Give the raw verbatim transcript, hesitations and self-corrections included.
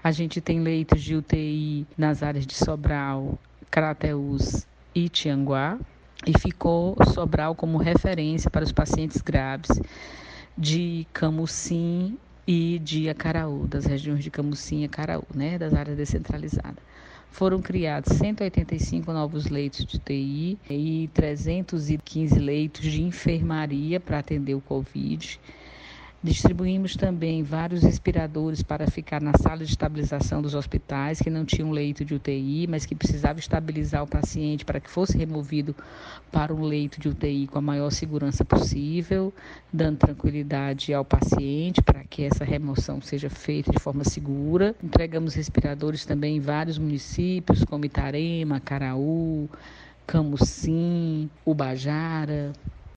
A gente tem leitos de U T I nas áreas de Sobral, Crateús e Tianguá, e ficou Sobral como referência para os pacientes graves de Camusim e de Acaraú, das regiões de Camusim e Acaraú, né, das áreas descentralizadas. Foram criados cento e oitenta e cinco novos leitos de U T I e trezentos e quinze leitos de enfermaria para atender o Covid. Distribuímos também vários respiradores para ficar na sala de estabilização dos hospitais, que não tinham leito de U T I, mas que precisava estabilizar o paciente para que fosse removido para um leito de U T I com a maior segurança possível, dando tranquilidade ao paciente para que essa remoção seja feita de forma segura. Entregamos respiradores também em vários municípios, como Itarema, Acaraú, Camusim, Ubajara.